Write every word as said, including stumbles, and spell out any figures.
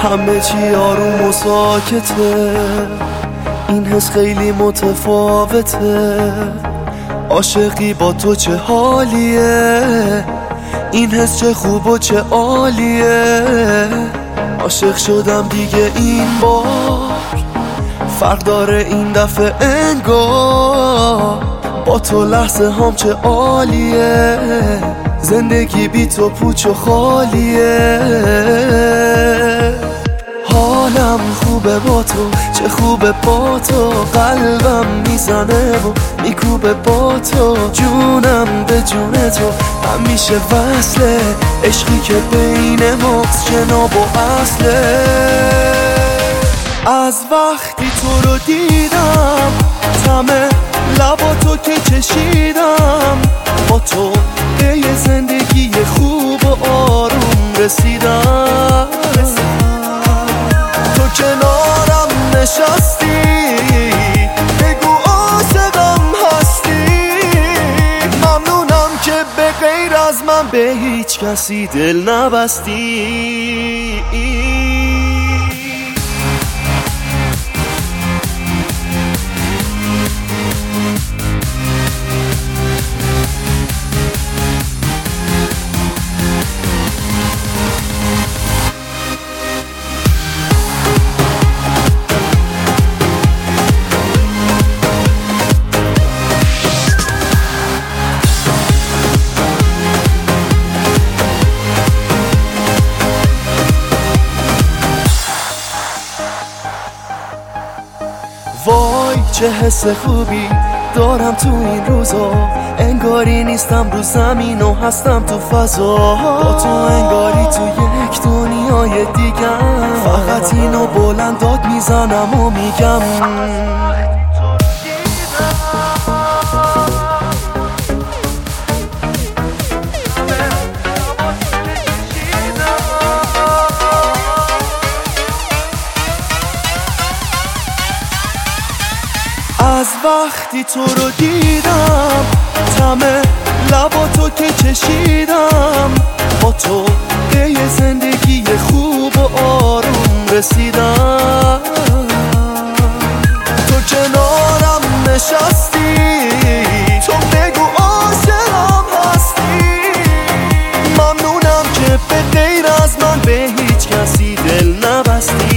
همه چی آروم و ساکته، این حس خیلی متفاوته. عاشقی با تو چه حالیه، این حس چه خوب و چه عالیه. عاشق شدم دیگه این بار، فرق داره این دفعه انگار. با تو لحظه هم چه عالیه، زندگی بی تو پوچ و خالیه. حالم خوبه با تو، چه خوبه با تو. قلبم میزنه و میکوبه با تو. جونم به جون تو همیشه وصله، عشقی که بین ماست جناب و اصله. از وقتی تو رو دیدم، همه لبا تو که چشیدم. با تو به یه زندگی خوب و آروم رسیدم. تو کنارم نشستی، بگو عاشقم هستی. ممنونم که به غیر از من به هیچ کسی دل نبستی. وای چه حس خوبی دارم تو این روزا، انگاری نیستم رو زمین و هستم تو فضا. با تو انگاری تو یک دنیای دیگم، فقط اینو بلند داد میزنم و میگم. از وقتی تو رو دیدم، همه لبا تو که چشیدم. با تو به یه زندگی خوب و آروم رسیدم. تو کنارم نشستی، تو بگو عاشقم هستی. ممنونم که به غیر از من به هیچ کسی دل نبستی.